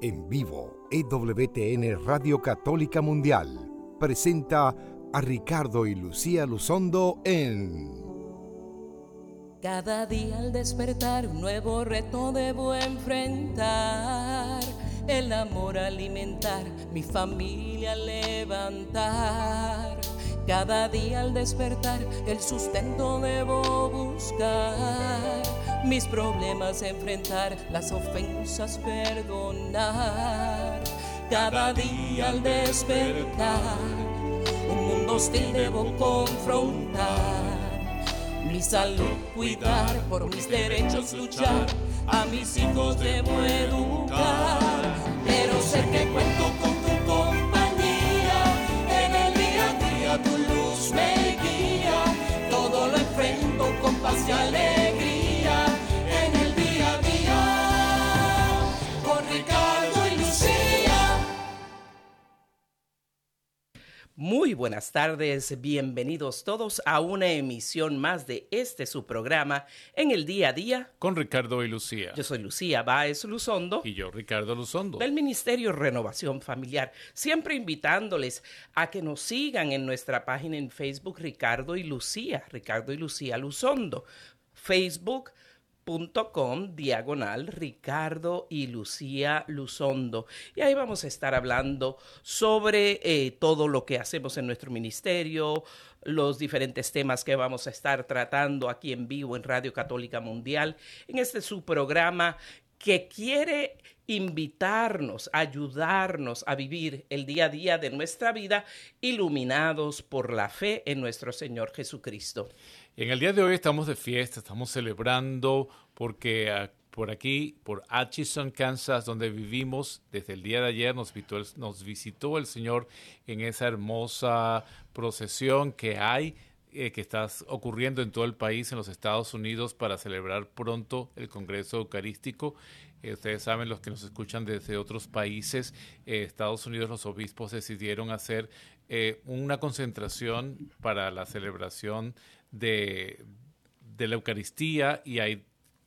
En vivo, EWTN Radio Católica Mundial presenta a Ricardo y Lucía Luzondo en... Cada día al despertar un nuevo reto debo enfrentar. El amor alimentar, mi familia levantar. Cada día al despertar el sustento debo buscar. Mis problemas enfrentar, las ofensas perdonar. Cada día al despertar un mundo hostil debo confrontar. Mi salud cuidar, por mis derechos luchar, a mis hijos debo educar. Pero sé que cuento con tu compañía, en el día a día tu luz me guía. Todo lo enfrento con paz y alegría, en el día a día, con Ricardo y Lucía. Muy buenas tardes, bienvenidos todos a una emisión más de su programa en el día a día con Ricardo y Lucía. Yo soy Lucía Báez Luzondo y yo Ricardo Luzondo del Ministerio Renovación Familiar, siempre invitándoles a que nos sigan en nuestra página en Facebook Ricardo y Lucía Luzondo, facebook.com/Ricardo y Lucía Luzondo. Y ahí vamos a estar hablando sobre todo lo que hacemos en nuestro ministerio, los diferentes temas que vamos a estar tratando aquí en vivo en Radio Católica Mundial, en su programa que quiere invitarnos, ayudarnos a vivir el día a día de nuestra vida iluminados por la fe en nuestro Señor Jesucristo. En el día de hoy estamos de fiesta, estamos celebrando porque por aquí, por Atchison, Kansas, donde vivimos desde el día de ayer, nos visitó el Señor en esa hermosa procesión que hay, que está ocurriendo en todo el país, en los Estados Unidos, para celebrar pronto el Congreso Eucarístico. Ustedes saben, los que nos escuchan desde otros países, Estados Unidos, los obispos decidieron hacer una concentración para la celebración de la Eucaristía, y hay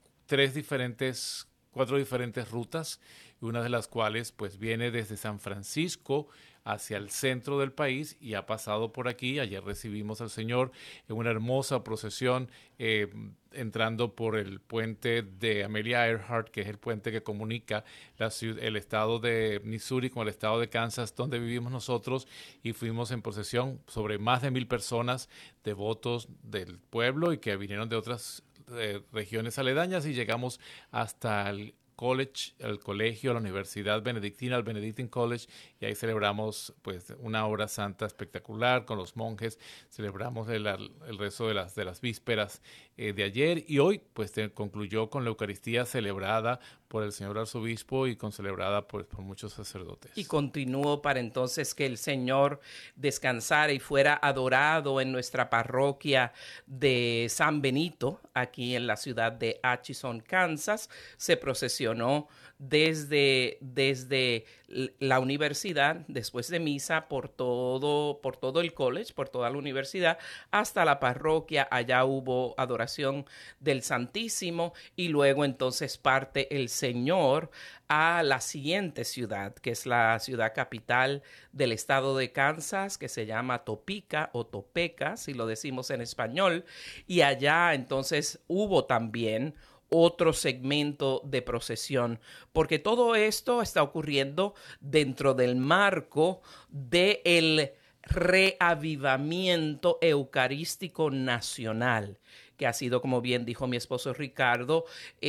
cuatro diferentes rutas, una de las cuales pues viene desde San Francisco hacia el centro del país y ha pasado por aquí. Ayer recibimos al Señor en una hermosa procesión, entrando por el puente de Amelia Earhart, que es el puente que comunica el estado de Missouri con el estado de Kansas, donde vivimos nosotros, y fuimos en procesión sobre más de 1,000 personas, devotos del pueblo y que vinieron de otras regiones aledañas, y llegamos hasta el colegio, la Universidad Benedictina, el Benedictine College, y ahí celebramos pues una hora santa espectacular con los monjes. Celebramos el rezo de las vísperas de ayer, y hoy pues concluyó con la Eucaristía celebrada por el señor arzobispo y celebrada por muchos sacerdotes. Y continuó para entonces que el Señor descansara y fuera adorado en nuestra parroquia de San Benito, aquí en la ciudad de Atchison, Kansas. Se procesionó desde la universidad, después de misa, por todo el college, por toda la universidad, hasta la parroquia. Allá hubo adoración del Santísimo, y luego entonces parte el Señor a la siguiente ciudad, que es la ciudad capital del estado de Kansas, que se llama Topeka o Topeka, si lo decimos en español, y allá entonces hubo también otro segmento de procesión, porque todo esto está ocurriendo dentro del marco del reavivamiento eucarístico nacional, que ha sido, como bien dijo mi esposo Ricardo,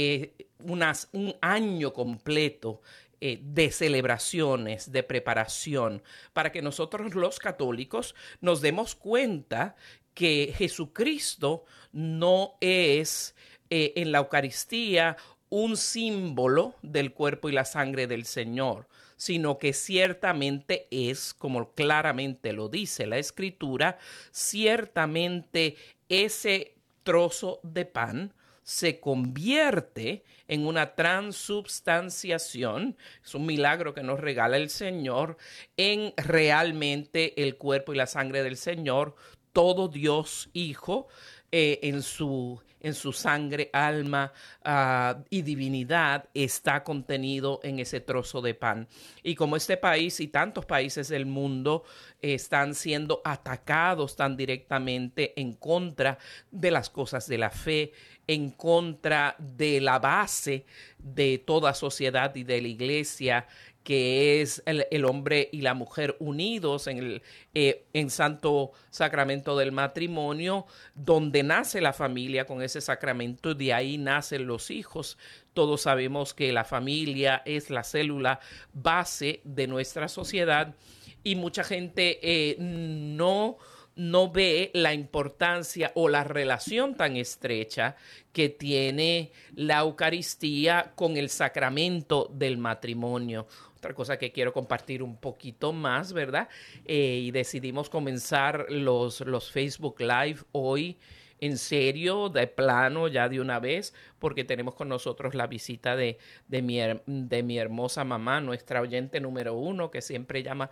un año completo de celebraciones, de preparación, para que nosotros los católicos nos demos cuenta que Jesucristo no es en la Eucaristía un símbolo del cuerpo y la sangre del Señor, sino que ciertamente es, como claramente lo dice la Escritura, ciertamente ese trozo de pan se convierte en una transubstanciación, es un milagro que nos regala el Señor, en realmente el cuerpo y la sangre del Señor, todo Dios Hijo en su en su sangre, alma y divinidad está contenido en ese trozo de pan. Y como este país y tantos países del mundo están siendo atacados tan directamente en contra de las cosas de la fe, en contra de la base de toda sociedad y de la iglesia, que es el hombre y la mujer unidos en santo sacramento del matrimonio, donde nace la familia con ese sacramento, de ahí nacen los hijos. Todos sabemos que la familia es la célula base de nuestra sociedad y mucha gente no ve la importancia o la relación tan estrecha que tiene la Eucaristía con el sacramento del matrimonio. Otra cosa que quiero compartir un poquito más, ¿verdad? Y decidimos comenzar los Facebook Live hoy en serio, de plano, ya de una vez, porque tenemos con nosotros la visita de mi hermosa mamá, nuestra oyente número 1, que siempre llama,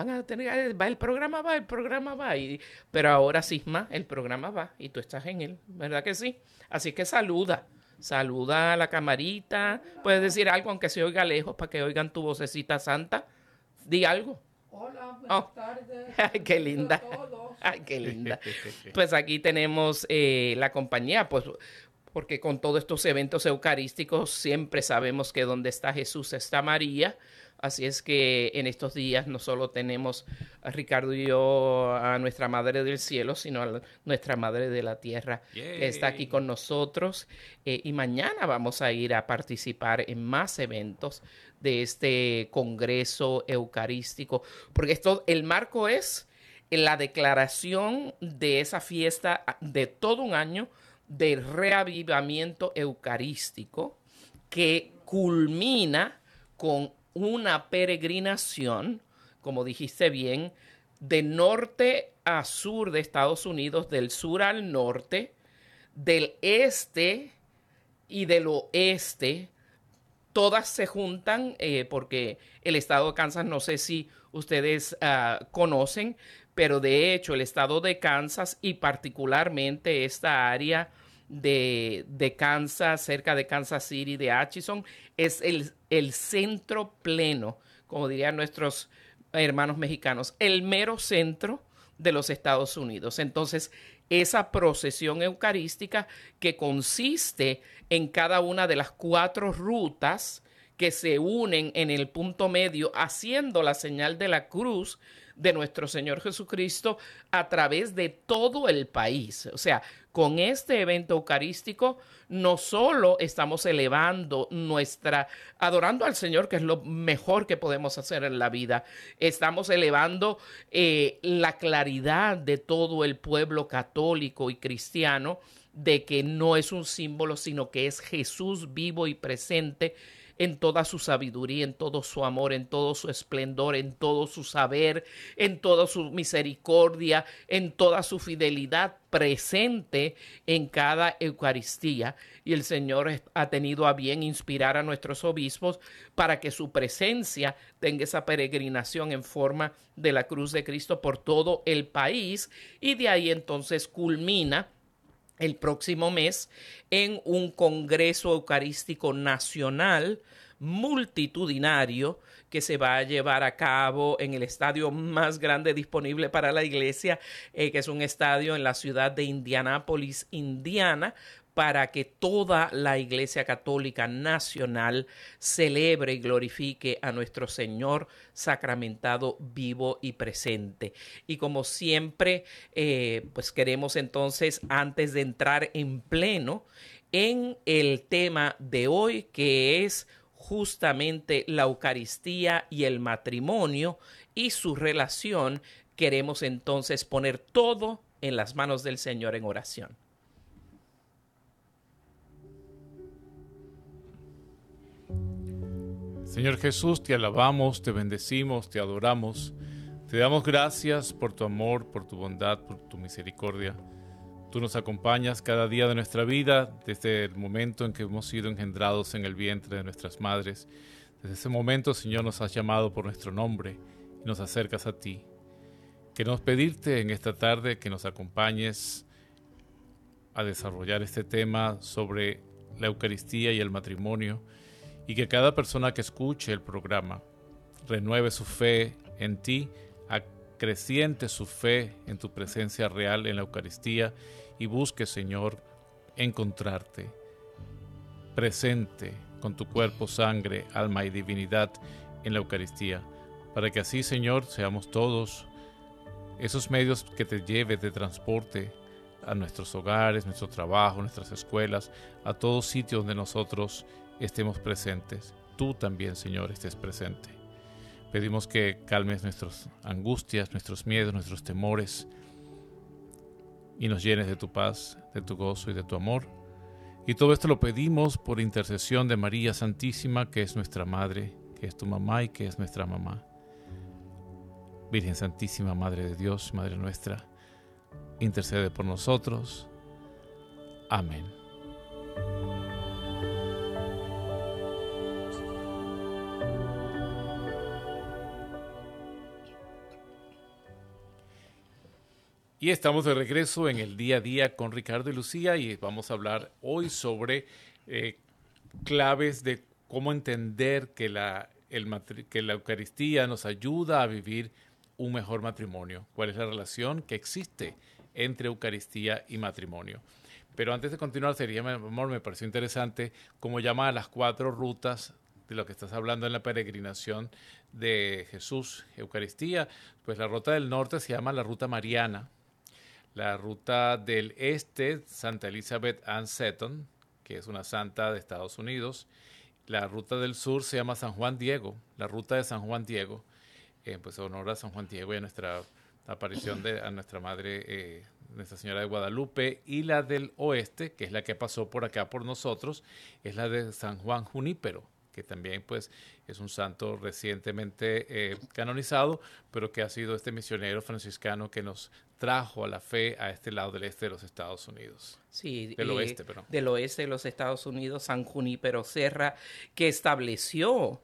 el programa va, pero ahora Sisma, el programa va, y tú estás en él, ¿verdad que sí? Así que saluda a la camarita, puedes decir algo, aunque se oiga lejos, para que oigan tu vocecita santa, di algo. Hola, buenas tardes. Ay, qué linda. Ay, qué linda. Pues aquí tenemos la compañía, pues porque con todos estos eventos eucarísticos siempre sabemos que donde está Jesús está María. Así es que en estos días no solo tenemos a Ricardo y yo a nuestra Madre del Cielo, sino a nuestra Madre de la Tierra, que está aquí con nosotros. Y mañana vamos a ir a participar en más eventos de este Congreso Eucarístico, porque el marco es la declaración de esa fiesta de todo un año de reavivamiento eucarístico que culmina con una peregrinación, como dijiste bien, de norte a sur de Estados Unidos, del sur al norte, del este y del oeste. Todas se juntan porque el estado de Kansas, no sé si ustedes conocen, pero de hecho el estado de Kansas y particularmente esta área de Kansas, cerca de Kansas City, de Atchison, es el centro pleno, como dirían nuestros hermanos mexicanos, el mero centro de los Estados Unidos. Entonces, esa procesión eucarística que consiste en cada una de las 4 rutas que se unen en el punto medio, haciendo la señal de la cruz de nuestro Señor Jesucristo a través de todo el país. O sea, con este evento eucarístico no solo estamos adorando al Señor, que es lo mejor que podemos hacer en la vida, estamos elevando la claridad de todo el pueblo católico y cristiano de que no es un símbolo, sino que es Jesús vivo y presente en toda su sabiduría, en todo su amor, en todo su esplendor, en todo su saber, en toda su misericordia, en toda su fidelidad presente en cada Eucaristía. Y el Señor ha tenido a bien inspirar a nuestros obispos para que su presencia tenga esa peregrinación en forma de la cruz de Cristo por todo el país, y de ahí entonces culmina el próximo mes en un Congreso Eucarístico Nacional multitudinario que se va a llevar a cabo en el estadio más grande disponible para la iglesia, que es un estadio en la ciudad de Indianápolis, Indiana, para que toda la Iglesia Católica Nacional celebre y glorifique a nuestro Señor sacramentado, vivo y presente. Y como siempre, pues queremos entonces, antes de entrar en pleno en el tema de hoy, que es justamente la Eucaristía y el matrimonio y su relación, queremos entonces poner todo en las manos del Señor en oración. Señor Jesús, te alabamos, te bendecimos, te adoramos. Te damos gracias por tu amor, por tu bondad, por tu misericordia. Tú nos acompañas cada día de nuestra vida, desde el momento en que hemos sido engendrados en el vientre de nuestras madres. Desde ese momento, Señor, nos has llamado por nuestro nombre y nos acercas a ti. Queremos pedirte en esta tarde que nos acompañes a desarrollar este tema sobre la Eucaristía y el matrimonio, y que cada persona que escuche el programa renueve su fe en ti, acreciente su fe en tu presencia real en la Eucaristía y busque, Señor, encontrarte presente con tu cuerpo, sangre, alma y divinidad en la Eucaristía, para que así, Señor, seamos todos esos medios que te lleve de transporte a nuestros hogares, nuestro trabajo, nuestras escuelas, a todo sitio donde nosotros estemos presentes. Tú también, Señor, estés presente. Pedimos que calmes nuestras angustias, nuestros miedos, nuestros temores y nos llenes de tu paz, de tu gozo y de tu amor. Y todo esto lo pedimos por intercesión de María Santísima, que es nuestra Madre, que es tu mamá y que es nuestra mamá. Virgen Santísima, Madre de Dios, Madre nuestra, intercede por nosotros. Amén. Y estamos de regreso en el día a día con Ricardo y Lucía y vamos a hablar hoy sobre claves de cómo entender que la Eucaristía nos ayuda a vivir un mejor matrimonio. ¿Cuál es la relación que existe entre Eucaristía y matrimonio? Pero antes de continuar, me pareció interesante cómo llama a las 4 rutas de lo que estás hablando en la peregrinación de Jesús, Eucaristía. Pues la ruta del norte se llama la ruta mariana. La ruta del este, Santa Elizabeth Ann Seton, que es una santa de Estados Unidos. La ruta del sur se llama San Juan Diego, la ruta de San Juan Diego, pues en honor a San Juan Diego y a nuestra aparición a nuestra Madre, Nuestra Señora de Guadalupe. Y la del oeste, que es la que pasó por acá por nosotros, es la de San Juan Junípero, que también pues es un santo recientemente canonizado, pero que ha sido este misionero franciscano que nos trajo a la fe a este lado del este de los Estados Unidos. Sí, del oeste, perdón. Del oeste de los Estados Unidos, San Junípero Serra, que estableció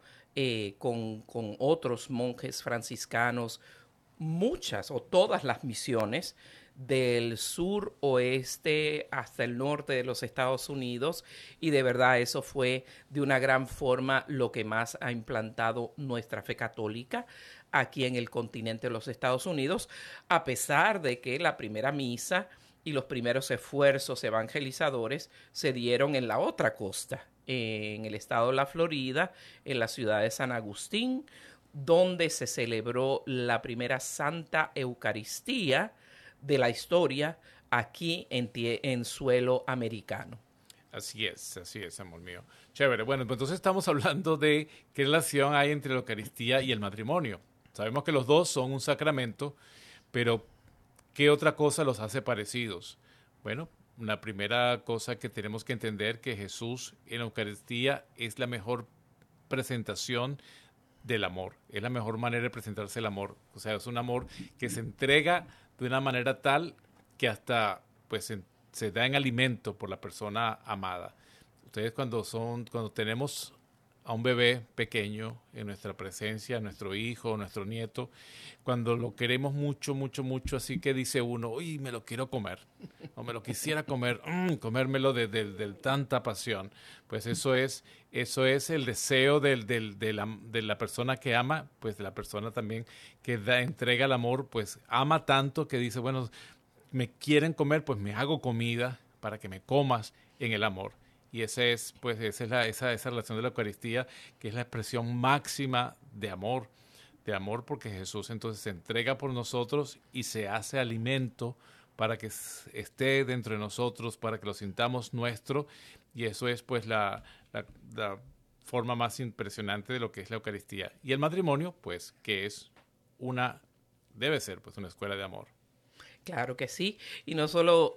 con otros monjes franciscanos muchas o todas las misiones del sur oeste hasta el norte de los Estados Unidos, y de verdad eso fue de una gran forma lo que más ha implantado nuestra fe católica aquí en el continente de los Estados Unidos, a pesar de que la primera misa y los primeros esfuerzos evangelizadores se dieron en la otra costa, en el estado de la Florida, en la ciudad de San Agustín, donde se celebró la primera Santa Eucaristía de la historia aquí en suelo americano. Así es, amor mío. Chévere. Bueno, pues entonces estamos hablando de qué relación hay entre la Eucaristía y el matrimonio. Sabemos que los dos son un sacramento, pero ¿qué otra cosa los hace parecidos? Bueno, la primera cosa que tenemos que entender que Jesús en la Eucaristía es la mejor presentación del amor. Es la mejor manera de presentarse el amor. O sea, es un amor que se entrega de una manera tal que hasta pues se da en alimento por la persona amada. Ustedes cuando tenemos a un bebé pequeño en nuestra presencia, nuestro hijo, nuestro nieto, cuando lo queremos mucho, mucho, mucho, así que dice uno, uy, me lo quiero comer, o me lo quisiera comer, comérmelo de tanta pasión. Pues eso es el deseo de la persona que ama, pues de la persona también que entrega el amor, pues ama tanto que dice, bueno, me quieren comer, pues me hago comida para que me comas en el amor. Y esa es esa relación de la Eucaristía, que es la expresión máxima de amor porque Jesús entonces se entrega por nosotros y se hace alimento para que esté dentro de nosotros, para que lo sintamos nuestro, y eso es pues la forma más impresionante de lo que es la Eucaristía. Y el matrimonio, pues, que debe ser pues una escuela de amor. Claro que sí, y no solo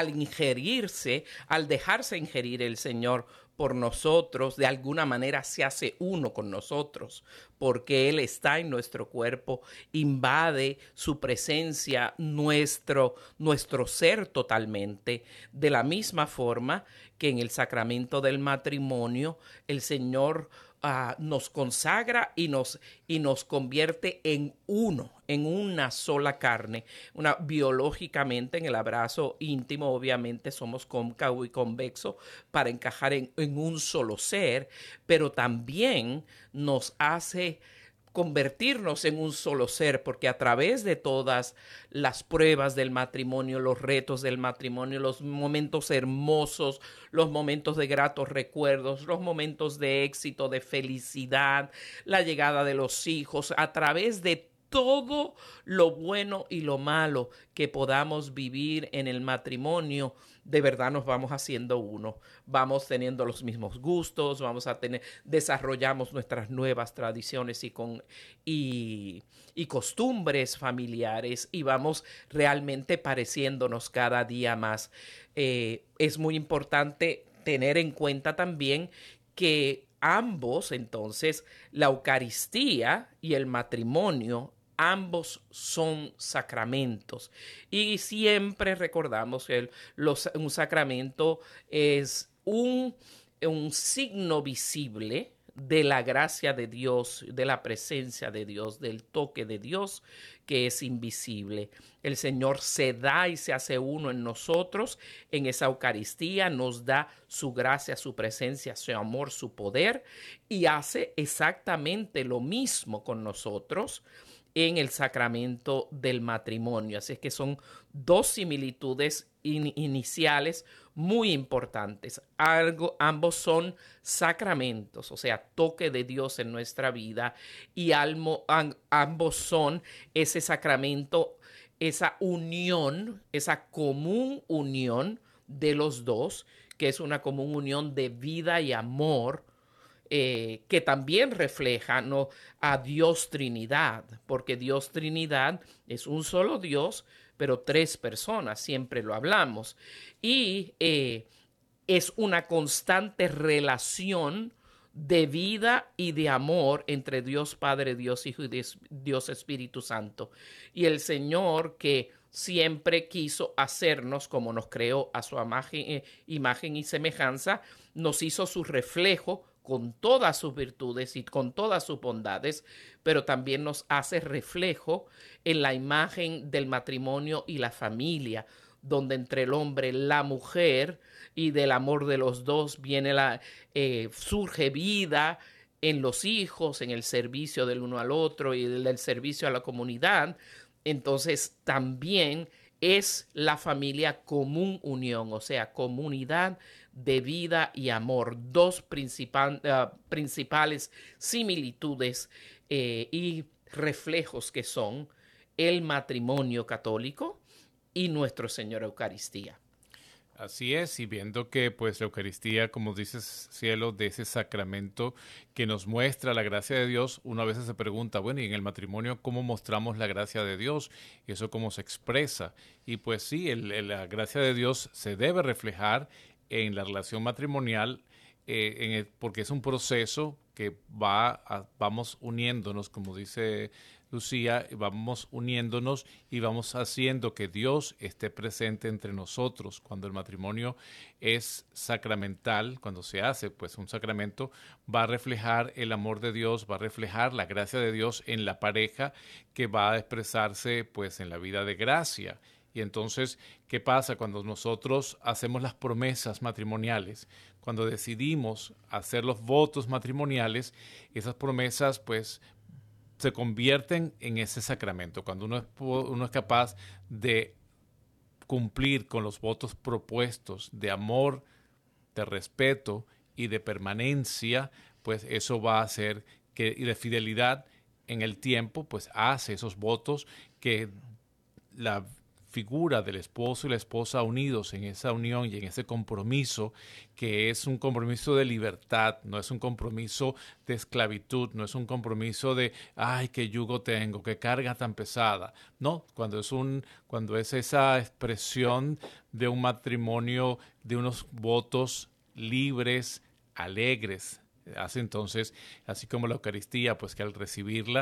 al dejarse ingerir el Señor por nosotros, de alguna manera se hace uno con nosotros, porque Él está en nuestro cuerpo, invade su presencia, nuestro ser totalmente, de la misma forma que en el sacramento del matrimonio el Señor nos consagra y nos convierte en uno, en una sola carne. Biológicamente, en el abrazo íntimo, obviamente somos cóncavo y convexo para encajar en un solo ser, pero también nos hace convertirnos en un solo ser, porque a través de todas las pruebas del matrimonio, los retos del matrimonio, los momentos hermosos, los momentos de gratos recuerdos, los momentos de éxito, de felicidad, la llegada de los hijos, a través de todo lo bueno y lo malo que podamos vivir en el matrimonio, de verdad nos vamos haciendo uno, vamos teniendo los mismos gustos, desarrollamos nuestras nuevas tradiciones y costumbres familiares y vamos realmente pareciéndonos cada día más. Es muy importante tener en cuenta también que ambos, entonces, la Eucaristía y el matrimonio, ambos son sacramentos y siempre recordamos que un sacramento es un signo visible de la gracia de Dios, de la presencia de Dios, del toque de Dios que es invisible. El Señor se da y se hace uno en nosotros en esa Eucaristía, nos da su gracia, su presencia, su amor, su poder y hace exactamente lo mismo con nosotros en el sacramento del matrimonio. Así es que son dos similitudes iniciales muy importantes. Ambos son sacramentos, o sea, toque de Dios en nuestra vida, y ambos son ese sacramento, esa unión, esa común unión de los dos, que es una común unión de vida y amor, que también refleja, ¿no?, a Dios Trinidad, porque Dios Trinidad es un solo Dios, pero tres personas, siempre lo hablamos, y es una constante relación de vida y de amor entre Dios Padre, Dios Hijo y Dios Espíritu Santo. Y el Señor, que siempre quiso hacernos como nos creó a su imagen y semejanza, nos hizo su reflejo con todas sus virtudes y con todas sus bondades, pero también nos hace reflejo en la imagen del matrimonio y la familia, donde entre el hombre, la mujer, y del amor de los dos surge vida en los hijos, en el servicio del uno al otro y del servicio a la comunidad. Entonces también es la familia común unión, o sea, comunidad de vida y amor, dos principales similitudes y reflejos que son el matrimonio católico y nuestro Señor Eucaristía. Así es, y viendo que pues la Eucaristía, como dices, Cielo, de ese sacramento que nos muestra la gracia de Dios, uno a veces se pregunta, bueno, y en el matrimonio, ¿cómo mostramos la gracia de Dios? ¿Y eso cómo se expresa? Y pues sí, la gracia de Dios se debe reflejar en la relación matrimonial, porque es un proceso que vamos uniéndonos, como dice Lucía, vamos uniéndonos y vamos haciendo que Dios esté presente entre nosotros. Cuando el matrimonio es sacramental, cuando se hace pues un sacramento, va a reflejar el amor de Dios, va a reflejar la gracia de Dios en la pareja, que va a expresarse pues en la vida de gracia. Y entonces, ¿qué pasa cuando nosotros hacemos las promesas matrimoniales? Cuando decidimos hacer los votos matrimoniales, esas promesas pues se convierten en ese sacramento. Cuando uno es capaz de cumplir con los votos propuestos de amor, de respeto y de permanencia, pues eso va a hacer y de fidelidad en el tiempo, pues hace esos votos que la figura del esposo y la esposa unidos en esa unión y en ese compromiso, que es un compromiso de libertad, no es un compromiso de esclavitud, no es un compromiso de ay, qué yugo tengo, qué carga tan pesada. No, cuando es esa expresión de un matrimonio, de unos votos libres, alegres, hace entonces, así como la Eucaristía, pues que al recibirla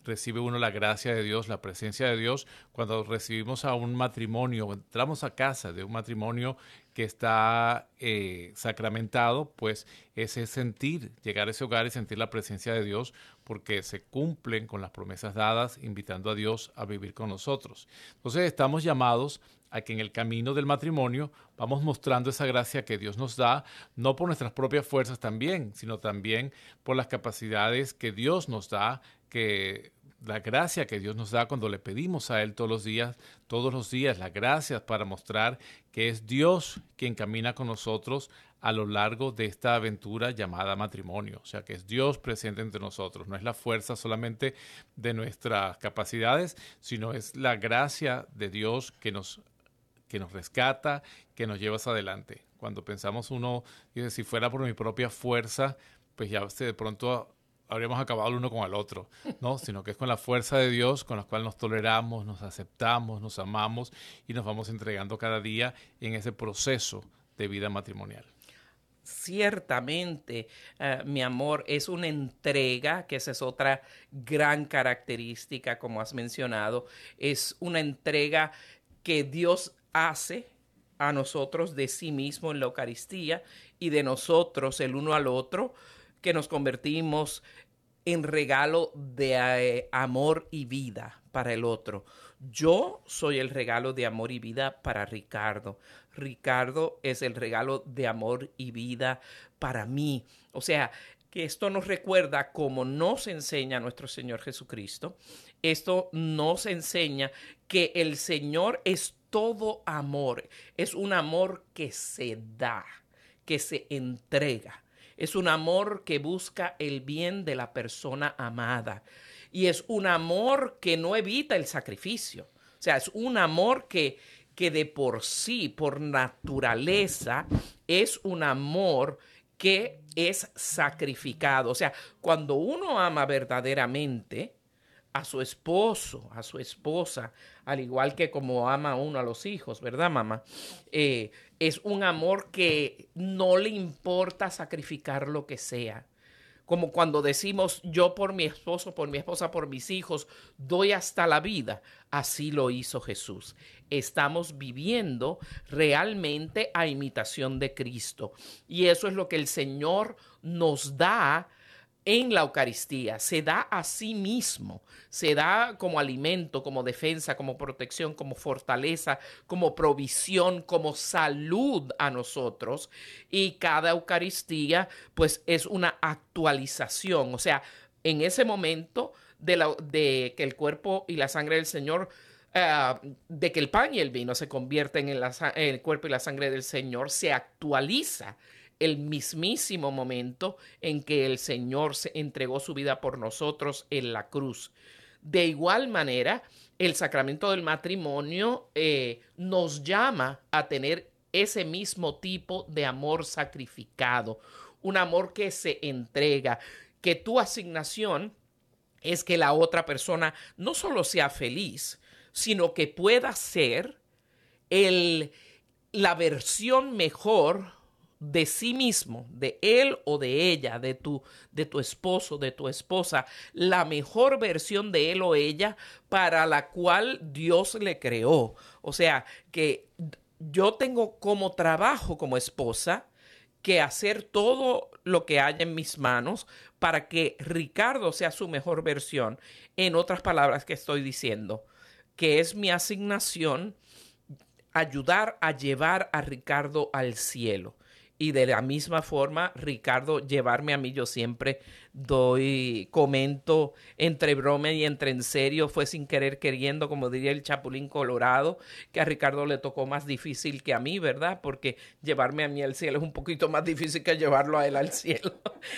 recibe uno la gracia de Dios, la presencia de Dios. Cuando recibimos a un matrimonio, entramos a casa de un matrimonio que está sacramentado, pues ese sentir, llegar a ese hogar y sentir la presencia de Dios, porque se cumplen con las promesas dadas, invitando a Dios a vivir con nosotros. Entonces estamos llamados a que en el camino del matrimonio vamos mostrando esa gracia que Dios nos da, no por nuestras propias fuerzas también, sino también por las capacidades que Dios nos da, que la gracia que Dios nos da cuando le pedimos a Él todos los días, las gracias para mostrar que es Dios quien camina con nosotros a lo largo de esta aventura llamada matrimonio. O sea, que es Dios presente entre nosotros. No es la fuerza solamente de nuestras capacidades, sino es la gracia de Dios que nos rescata, que nos lleva hacia adelante. Cuando pensamos uno, dice, si fuera por mi propia fuerza, pues ya de pronto habríamos acabado el uno con el otro, ¿no? Sino que es con la fuerza de Dios con la cual nos toleramos, nos aceptamos, nos amamos y nos vamos entregando cada día en ese proceso de vida matrimonial. Ciertamente, mi amor, es una entrega, que esa es otra gran característica, como has mencionado, es una entrega que Dios hace a nosotros de sí mismo en la Eucaristía y de nosotros el uno al otro, que nos convertimos en regalo de amor y vida para el otro. Yo soy el regalo de amor y vida para Ricardo. Ricardo es el regalo de amor y vida para mí. O sea, que esto nos recuerda cómo nos enseña nuestro Señor Jesucristo. Esto nos enseña que el Señor es todo amor. Es un amor que se da, que se entrega. Es un amor que busca el bien de la persona amada. Y es un amor que no evita el sacrificio. O sea, es un amor que de por sí, por naturaleza, es un amor que es sacrificado. O sea, cuando uno ama verdaderamente a su esposo, a su esposa, al igual que como ama uno a los hijos, ¿verdad, mamá? Es un amor que no le importa sacrificar lo que sea. Como cuando decimos, yo por mi esposo, por mi esposa, por mis hijos, doy hasta la vida. Así lo hizo Jesús. Estamos viviendo realmente a imitación de Cristo. Y eso es lo que el Señor nos da en la Eucaristía. Se da a sí mismo, se da como alimento, como defensa, como protección, como fortaleza, como provisión, como salud a nosotros. Y cada Eucaristía pues es una actualización, o sea, en ese momento de que el cuerpo y la sangre del Señor, de que el pan y el vino se convierten en el cuerpo y la sangre del Señor, se actualiza el mismísimo momento en que el Señor se entregó su vida por nosotros en la cruz. De igual manera, el sacramento del matrimonio nos llama a tener ese mismo tipo de amor sacrificado, un amor que se entrega, que tu asignación es que la otra persona no solo sea feliz, sino que pueda ser la versión mejor de sí mismo, de él o de ella, de tu esposo, de tu esposa, la mejor versión de él o ella para la cual Dios le creó. O sea, que yo tengo como trabajo como esposa que hacer todo lo que haya en mis manos para que Ricardo sea su mejor versión. En otras palabras que estoy diciendo, que es mi asignación ayudar a llevar a Ricardo al cielo. Y de la misma forma, Ricardo, llevarme a mí, yo siempre comento entre broma y entre en serio, fue sin querer queriendo, como diría el Chapulín Colorado, que a Ricardo le tocó más difícil que a mí, ¿verdad? Porque llevarme a mí al cielo es un poquito más difícil que llevarlo a él al cielo.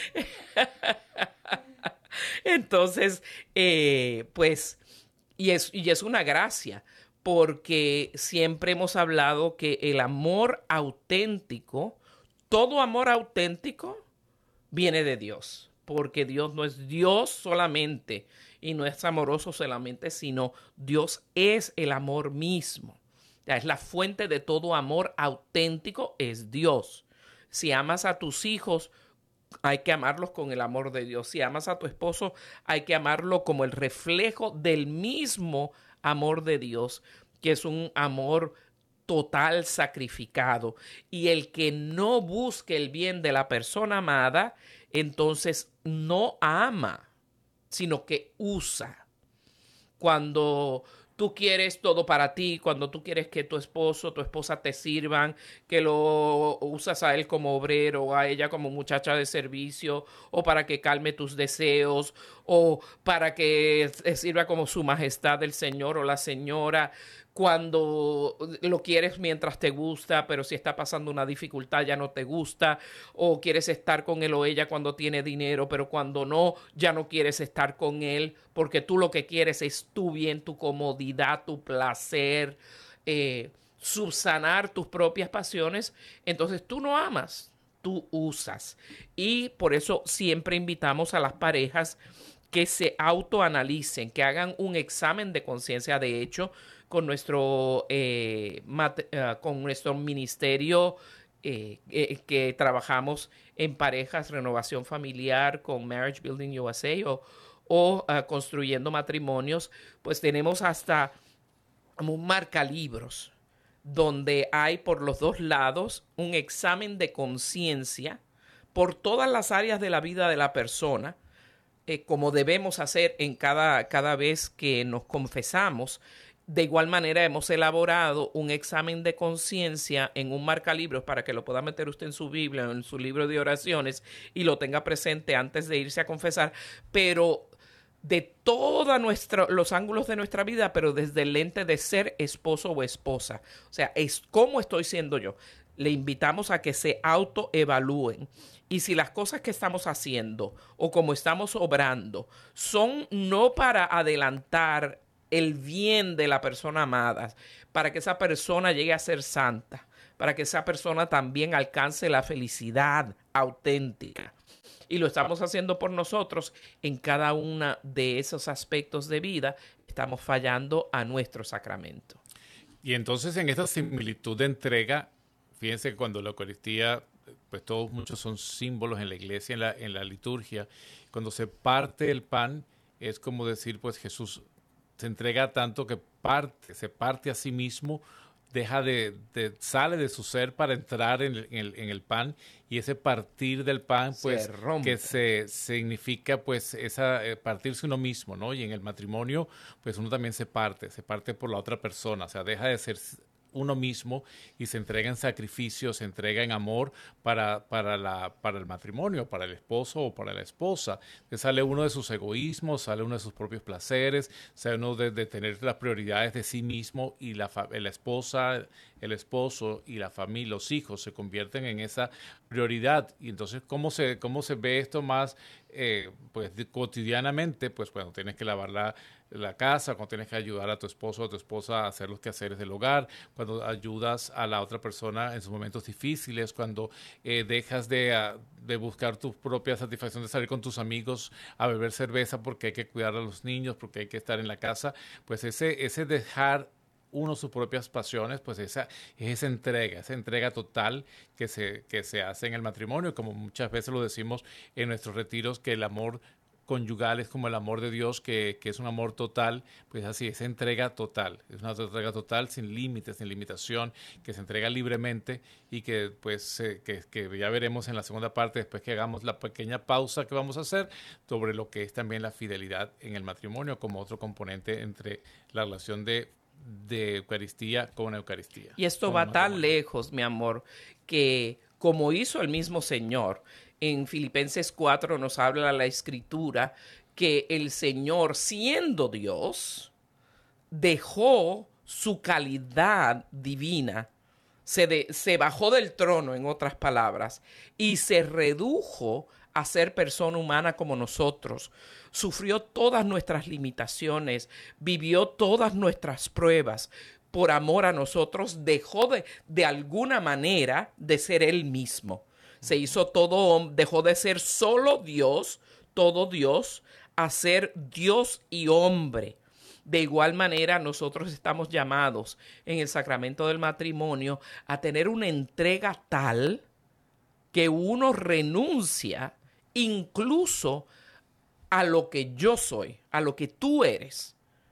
Entonces, pues, y es una gracia, porque siempre hemos hablado que el amor auténtico, todo amor auténtico viene de Dios, porque Dios no es Dios solamente y no es amoroso solamente, sino Dios es el amor mismo. O sea, es la fuente de todo amor auténtico, es Dios. Si amas a tus hijos hay que amarlos con el amor de Dios. Si amas a tu esposo, hay que amarlo como el reflejo del mismo amor de Dios, que es un amor total, sacrificado. Y el que no busque el bien de la persona amada, entonces no ama, sino que usa. Cuando tú quieres todo para ti, cuando tú quieres que tu esposo, tu esposa te sirvan, que lo usas a él como obrero, a ella como muchacha de servicio, o para que calme tus deseos, o para que sirva como su majestad el señor o la señora, cuando lo quieres mientras te gusta, pero si está pasando una dificultad ya no te gusta, o quieres estar con él o ella cuando tiene dinero, pero cuando no, ya no quieres estar con él, porque tú lo que quieres es tu bien, tu comodidad, tu placer, subsanar tus propias pasiones. Entonces tú no amas, tú usas. Y por eso siempre invitamos a las parejas que se autoanalicen, que hagan un examen de conciencia. De hecho, con nuestro ministerio que trabajamos en parejas, renovación familiar, con Marriage Building USA o construyendo matrimonios, pues tenemos hasta un marcalibros donde hay por los dos lados un examen de conciencia por todas las áreas de la vida de la persona, como debemos hacer en cada vez que nos confesamos. De igual manera hemos elaborado un examen de conciencia en un marcalibros para que lo pueda meter usted en su Biblia o en su libro de oraciones y lo tenga presente antes de irse a confesar, pero de todos los ángulos de nuestra vida, pero desde el lente de ser esposo o esposa. O sea, es cómo estoy siendo yo. Le invitamos a que se autoevalúen. Y si las cosas que estamos haciendo o como estamos obrando son no para adelantar el bien de la persona amada, para que esa persona llegue a ser santa, para que esa persona también alcance la felicidad auténtica, y lo estamos haciendo por nosotros en cada uno de esos aspectos de vida, estamos fallando a nuestro sacramento. Y entonces en esta similitud de entrega, fíjense que cuando la Eucaristía, pues muchos son símbolos en la iglesia, en la liturgia, cuando se parte el pan, es como decir, pues Jesús se entrega tanto que se parte a sí mismo, sale de su ser para entrar en el pan, y ese partir del pan, pues, que se significa, pues, partirse uno mismo, ¿no? Y en el matrimonio, pues, uno también se parte por la otra persona, o sea, deja de ser uno mismo y se entrega en sacrificio, se entrega en amor para el matrimonio, para el esposo o para la esposa. Entonces sale uno de sus egoísmos, sale uno de sus propios placeres, sale uno de tener las prioridades de sí mismo, y la esposa, el esposo y la familia, los hijos se convierten en esa prioridad. Y entonces, ¿cómo se ve esto más pues cotidianamente? Pues bueno, tienes que lavar la casa, cuando tienes que ayudar a tu esposo o a tu esposa a hacer los quehaceres del hogar, cuando ayudas a la otra persona en sus momentos difíciles, cuando dejas de buscar tu propia satisfacción de salir con tus amigos a beber cerveza porque hay que cuidar a los niños, porque hay que estar en la casa, pues ese dejar uno sus propias pasiones, pues esa entrega total que se hace en el matrimonio, como muchas veces lo decimos en nuestros retiros, que el amor conyugal es como el amor de Dios, que es un amor total. Pues así, es entrega total, es una entrega total sin límites, sin limitación, que se entrega libremente, y que pues que ya veremos en la segunda parte, después que hagamos la pequeña pausa que vamos a hacer, sobre lo que es también la fidelidad en el matrimonio como otro componente entre la relación de Eucaristía con Eucaristía. Y esto va tan lejos, mi amor, que como hizo el mismo Señor, en Filipenses 4 nos habla la Escritura que el Señor, siendo Dios, dejó su calidad divina, se bajó del trono, en otras palabras, y se redujo a ser persona humana como nosotros. Sufrió todas nuestras limitaciones, vivió todas nuestras pruebas. Por amor a nosotros, dejó de alguna manera de ser Él mismo. Se hizo todo, dejó de ser solo Dios, todo Dios, a ser Dios y hombre. De igual manera, nosotros estamos llamados en el sacramento del matrimonio a tener una entrega tal que uno renuncia incluso a lo que yo soy, a lo que tú eres,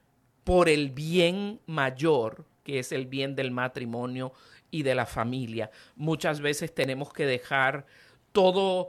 por el bien mayor, que es el bien del matrimonio y de la familia. Muchas veces tenemos que dejar todo,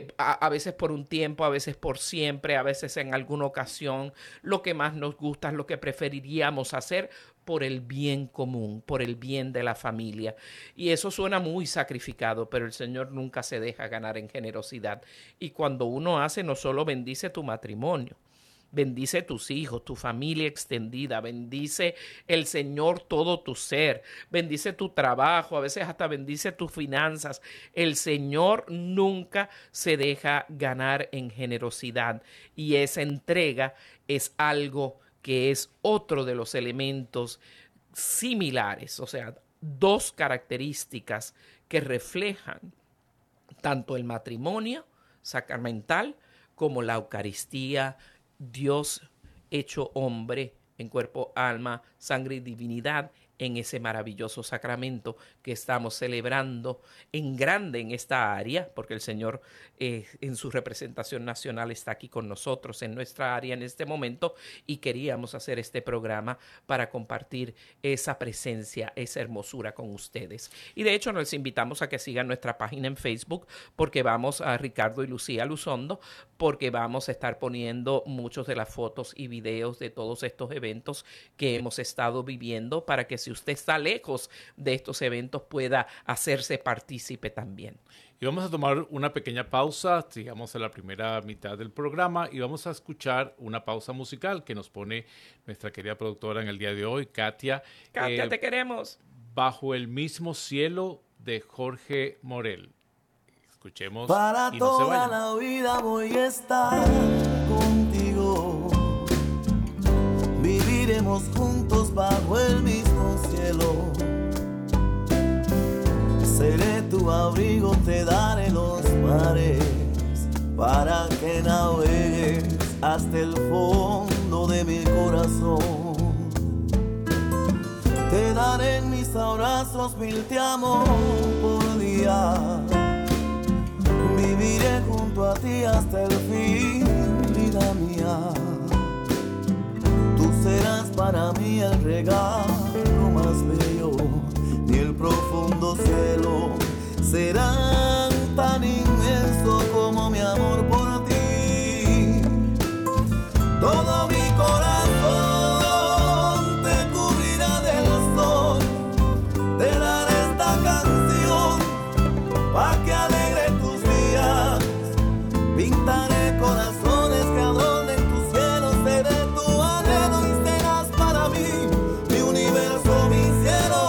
a veces por un tiempo, a veces por siempre, a veces en alguna ocasión, lo que más nos gusta, lo que preferiríamos hacer por el bien común, por el bien de la familia. Y eso suena muy sacrificado, pero el Señor nunca se deja ganar en generosidad. Y cuando uno hace, no solo bendice tu matrimonio, bendice tus hijos, tu familia extendida, bendice el Señor todo tu ser, bendice tu trabajo, a veces hasta bendice tus finanzas. El Señor nunca se deja ganar en generosidad, y esa entrega es algo que es otro de los elementos similares, o sea, dos características que reflejan tanto el matrimonio sacramental como la Eucaristía, Dios hecho hombre en cuerpo, alma, sangre y divinidad, en ese maravilloso sacramento que estamos celebrando en grande en esta área, porque el Señor en su representación nacional está aquí con nosotros en nuestra área en este momento, y queríamos hacer este programa para compartir esa presencia, esa hermosura con ustedes. Y de hecho nos invitamos a que sigan nuestra página en Facebook, porque vamos a Ricardo y Lucía Luzondo, porque vamos a estar poniendo muchos de las fotos y videos de todos estos eventos que hemos estado viviendo, para que si usted está lejos de estos eventos pueda hacerse partícipe también. Y vamos a tomar una pequeña pausa, sigamos a la primera mitad del programa, y vamos a escuchar una pausa musical que nos pone nuestra querida productora en el día de hoy, Katia. Katia, te queremos. Bajo el mismo cielo, de Jorge Morel. Escuchemos para y no se vayan. toda la vida voy a estar contigo. Viviremos juntos bajo el mismo cielo. Seré tu abrigo, te daré los mares para que navegues hasta el fondo de mi corazón. Te daré en mis abrazos 1000 te amo por día. Viviré junto a ti hasta el fin, vida mía. Tú serás para mí el regalo más bello, ni el profundo cielo será tan inmenso como mi amor por ti. Todo mi corazón te cubrirá del sol, te daré esta canción pa' que alegre tus días. Pintaré corazones que adornen tus cielos, seré tu anhelo y serás para mí mi universo, mi cielo.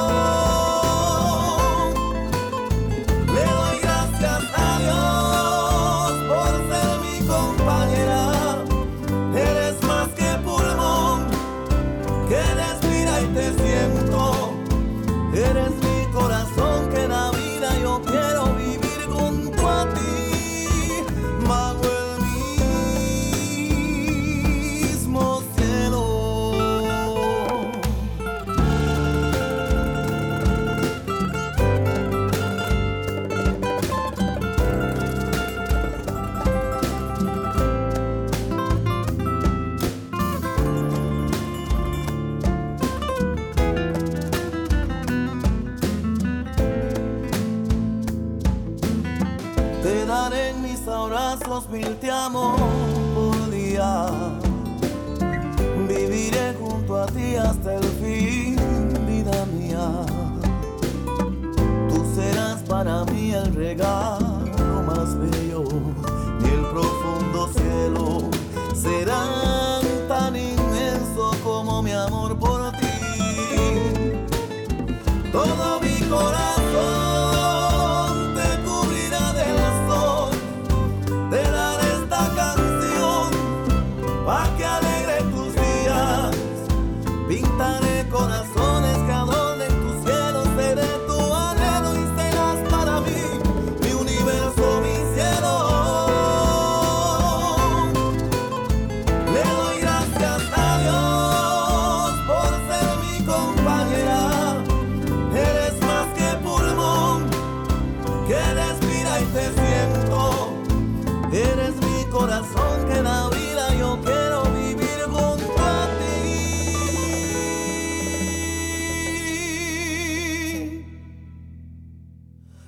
Le doy gracias a Dios por ser mi compañera. Eres más que pulmón que respira y te siento. Eres mi corazón que da vida, yo quiero vivir junto a ti. Bajo el mismo cielo. Te daré en mis abrazos 1000 te amo por día. Viviré junto a ti hasta el fin, vida mía. Tú serás para mí el regalo más bello, y el profundo cielo será tan inmenso como mi amor por ti. Todo mi corazón te cubrirá del sol, te daré esta canción pa' que alegre tus días. Pintaré corazones que adornen tus cielos, seré tu anhelo y serás para mí mi universo.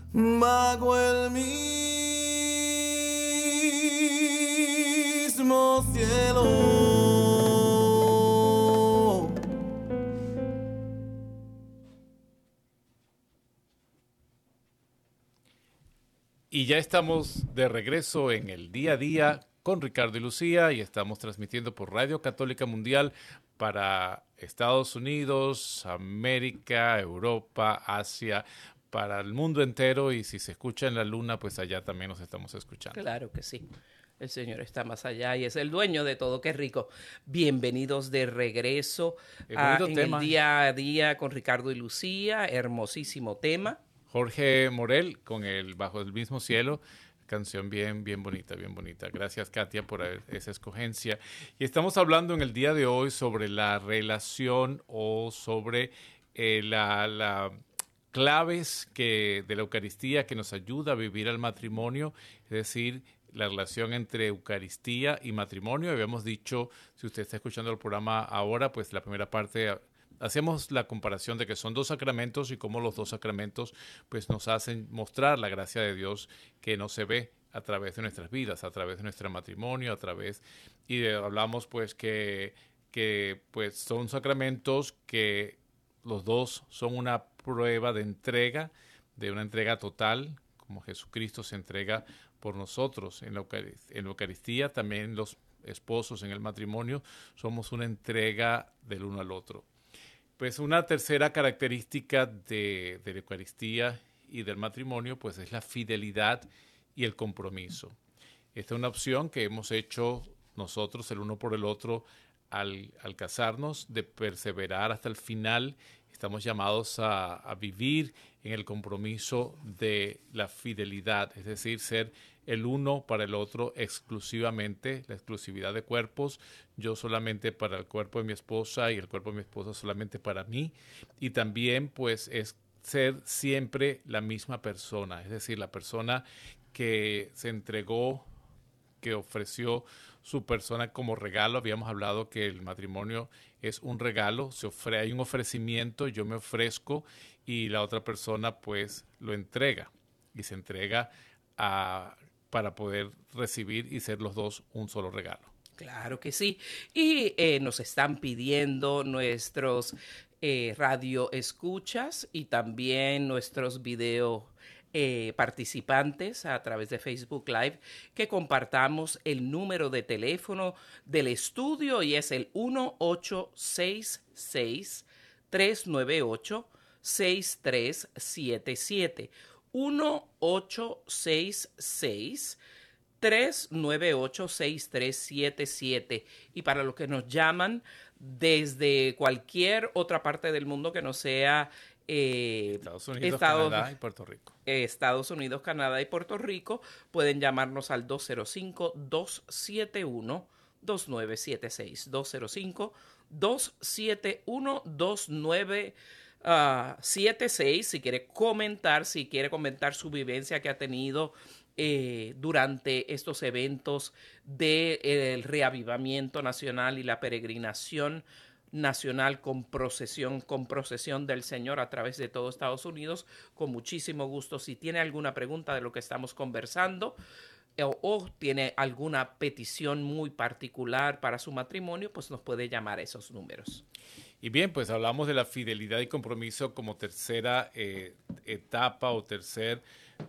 bajo el mismo cielo. Y ya estamos de regreso en el día a día con Ricardo y Lucía y estamos transmitiendo por Radio Católica Mundial para Estados Unidos, América, Europa, Asia, para el mundo entero, y si se escucha en la luna, pues allá también nos estamos escuchando. Claro que sí. El Señor está más allá y es el dueño de todo. ¡Qué rico! Bienvenidos de regreso en el día a día con Ricardo y Lucía. Hermosísimo tema. Jorge Morel con el Bajo el Mismo Cielo, canción bien bonita, bien bonita. Gracias, Katia, por esa escogencia. Y estamos hablando en el día de hoy sobre la relación o sobre la claves de la Eucaristía que nos ayuda a vivir el matrimonio, es decir, la relación entre Eucaristía y matrimonio. Habíamos dicho, si usted está escuchando el programa ahora, pues la primera parte hacemos la comparación de que son dos sacramentos y cómo los dos sacramentos pues nos hacen mostrar la gracia de Dios que no se ve a través de nuestras vidas, a través de nuestro matrimonio, hablamos pues que pues son sacramentos que los dos son una prueba de una entrega total, como Jesucristo se entrega por nosotros en la Eucaristía. También los esposos en el matrimonio somos una entrega del uno al otro. Pues una tercera característica de la Eucaristía y del matrimonio pues es la fidelidad y el compromiso. Esta es una opción que hemos hecho nosotros el uno por el otro al casarnos, de perseverar hasta el final. Estamos llamados a vivir en el compromiso de la fidelidad, es decir, ser el uno para el otro exclusivamente, la exclusividad de cuerpos, yo solamente para el cuerpo de mi esposa y el cuerpo de mi esposa solamente para mí. Y también pues es ser siempre la misma persona, es decir, la persona que se entregó, que ofreció su persona como regalo. Habíamos hablado que el matrimonio es un regalo, hay un ofrecimiento, yo me ofrezco y la otra persona pues lo entrega y se entrega para poder recibir y ser los dos un solo regalo. Claro que sí. Y nos están pidiendo nuestros radio escuchas y también nuestros video participantes a través de Facebook Live que compartamos el número de teléfono del estudio y es el 1866-398-6377. 1866-398-6377. Y para los que nos llaman desde cualquier otra parte del mundo que no sea Estados Unidos, Canadá y Puerto Rico. Estados Unidos, Canadá y Puerto Rico, pueden llamarnos al 205-271-2976. 205-271-2976. Si quiere comentar su vivencia que ha tenido durante estos eventos del reavivamiento nacional y la peregrinación nacional con procesión del Señor a través de todo Estados Unidos, con muchísimo gusto. Si tiene alguna pregunta de lo que estamos conversando o tiene alguna petición muy particular para su matrimonio, pues nos puede llamar a esos números. Y bien, pues hablamos de la fidelidad y compromiso como tercera etapa o tercera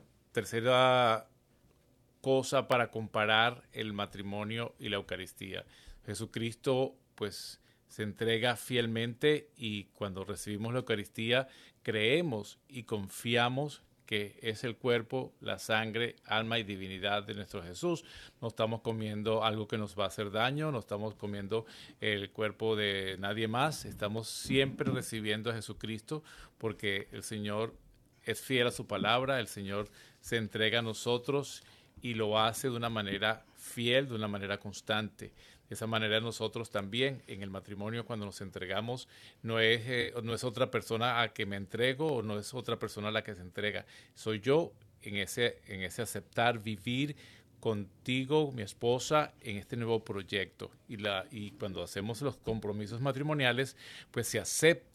cosa para comparar el matrimonio y la Eucaristía. Jesucristo, pues, se entrega fielmente y cuando recibimos la Eucaristía creemos y confiamos que es el cuerpo, la sangre, alma y divinidad de nuestro Jesús. No estamos comiendo algo que nos va a hacer daño, no estamos comiendo el cuerpo de nadie más, estamos siempre recibiendo a Jesucristo porque el Señor es fiel a su palabra, el Señor se entrega a nosotros y lo hace de una manera fiel, de una manera constante. De esa manera nosotros también en el matrimonio cuando nos entregamos no es otra persona a que me entrego o no es otra persona a la que se entrega. Soy yo en ese aceptar vivir contigo, mi esposa, en este nuevo proyecto. Y cuando hacemos los compromisos matrimoniales, pues se acepta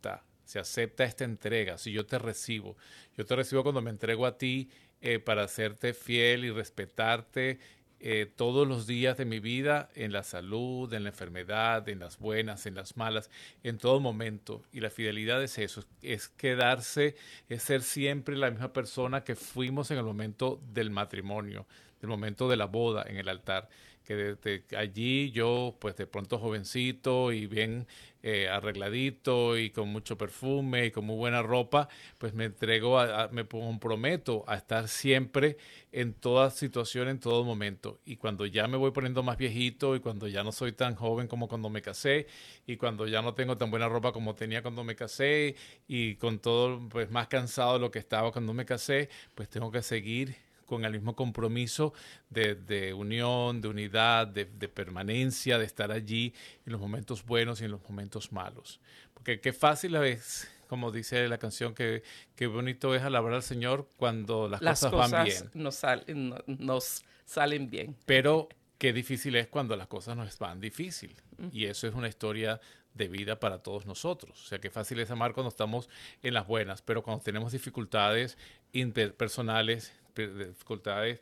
se acepta esta entrega. Si yo te recibo cuando me entrego a ti para hacerte fiel y respetarte todos los días de mi vida, en la salud, en la enfermedad, en las buenas, en las malas, en todo momento. Y la fidelidad es eso, es quedarse, es ser siempre la misma persona que fuimos en el momento del matrimonio, del momento de la boda en el altar. Que desde allí yo, pues de pronto jovencito y bien arregladito y con mucho perfume y con muy buena ropa, pues me entrego, me comprometo a estar siempre en toda situación, en todo momento. Y cuando ya me voy poniendo más viejito y cuando ya no soy tan joven como cuando me casé y cuando ya no tengo tan buena ropa como tenía cuando me casé y con todo, pues más cansado de lo que estaba cuando me casé, pues tengo que seguir con el mismo compromiso de unión, de unidad, de permanencia, de estar allí en los momentos buenos y en los momentos malos. Porque qué fácil es, como dice la canción, qué bonito es alabar al Señor cuando las cosas van bien. Nos salen bien. Pero qué difícil es cuando las cosas nos van difícil. Y eso es una historia de vida para todos nosotros. O sea, qué fácil es amar cuando estamos en las buenas, pero cuando tenemos dificultades interpersonales, dificultades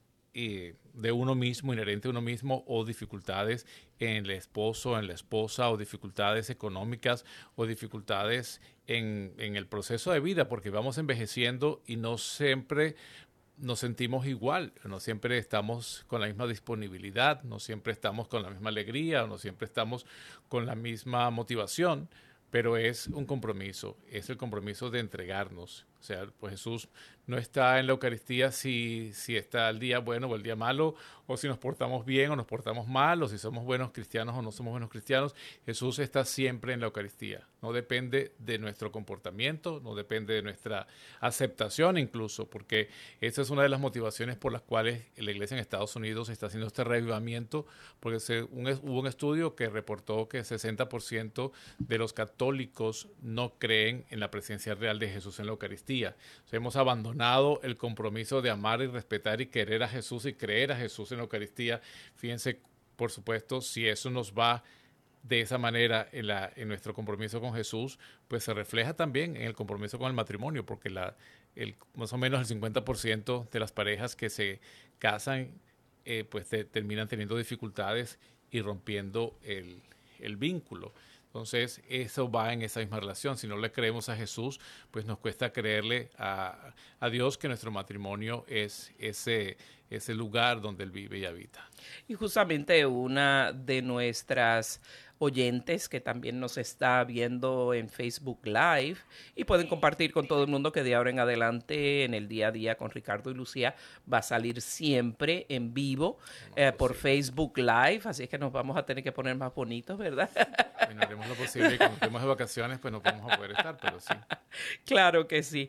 de uno mismo, inherente a uno mismo, o dificultades en el esposo, en la esposa, o dificultades económicas, o dificultades en el proceso de vida, porque vamos envejeciendo y no siempre nos sentimos igual, no siempre estamos con la misma disponibilidad, no siempre estamos con la misma alegría, no siempre estamos con la misma motivación, pero es un compromiso, es el compromiso de entregarnos. O sea, pues Jesús no está en la Eucaristía si está el día bueno o el día malo, o si nos portamos bien o nos portamos mal, o si somos buenos cristianos o no somos buenos cristianos. Jesús está siempre en la Eucaristía. No depende de nuestro comportamiento, no depende de nuestra aceptación incluso, porque esa es una de las motivaciones por las cuales la Iglesia en Estados Unidos está haciendo este reavivamiento, porque hubo un estudio que reportó que 60% de los católicos no creen en la presencia real de Jesús en la Eucaristía. O sea, hemos abandonado el compromiso de amar y respetar y querer a Jesús y creer a Jesús en la Eucaristía. Fíjense, por supuesto, si eso nos va de esa manera en nuestro compromiso con Jesús, pues se refleja también en el compromiso con el matrimonio, porque más o menos el 50% de las parejas que se casan pues terminan teniendo dificultades y rompiendo el vínculo. Entonces, eso va en esa misma relación. Si no le creemos a Jesús, pues nos cuesta creerle a Dios que nuestro matrimonio es ese lugar donde Él vive y habita. Y justamente una de nuestras oyentes que también nos está viendo en Facebook Live y pueden compartir con todo el mundo que de ahora en adelante en el día a día con Ricardo y Lucía va a salir siempre en vivo por Facebook Live, así es que nos vamos a tener que poner más bonitos, ¿verdad? Bueno, haremos lo posible y cuando estemos de vacaciones pues no vamos a poder estar, pero sí. Claro que sí.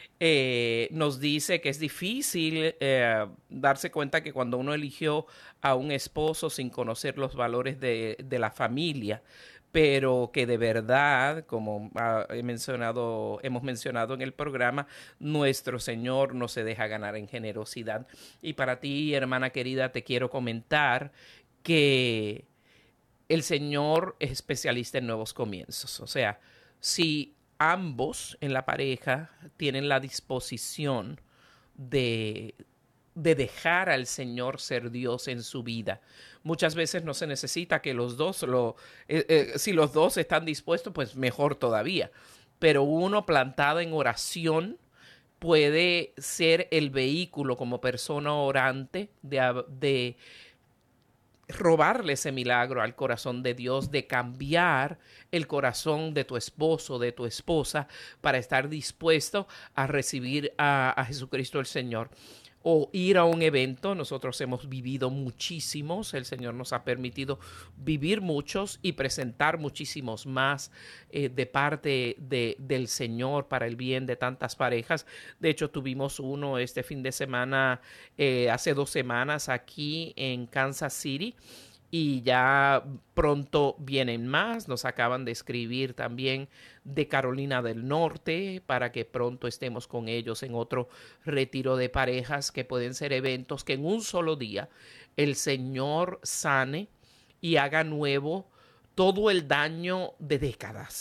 Nos dice que es difícil darse cuenta que cuando uno eligió a un esposo sin conocer los valores de la familia, pero que de verdad, como hemos mencionado en el programa, nuestro Señor no se deja ganar en generosidad. Y para ti, hermana querida, te quiero comentar que el Señor es especialista en nuevos comienzos. O sea, si ambos en la pareja tienen la disposición de dejar al Señor ser Dios en su vida. Muchas veces no se necesita que los dos si los dos están dispuestos, pues mejor todavía. Pero uno plantado en oración puede ser el vehículo como persona orante de robarle ese milagro al corazón de Dios, de cambiar el corazón de tu esposo, de tu esposa, para estar dispuesto a recibir a Jesucristo el Señor. O ir a un evento. Nosotros hemos vivido muchísimos, el Señor nos ha permitido vivir muchos y presentar muchísimos más de parte del Señor para el bien de tantas parejas. De hecho, tuvimos uno este fin de semana, hace 2 semanas aquí en Kansas City. Y ya pronto vienen más. Nos acaban de escribir también de Carolina del Norte para que pronto estemos con ellos en otro retiro de parejas, que pueden ser eventos que en un solo día el Señor sane y haga nuevo todo el daño de décadas.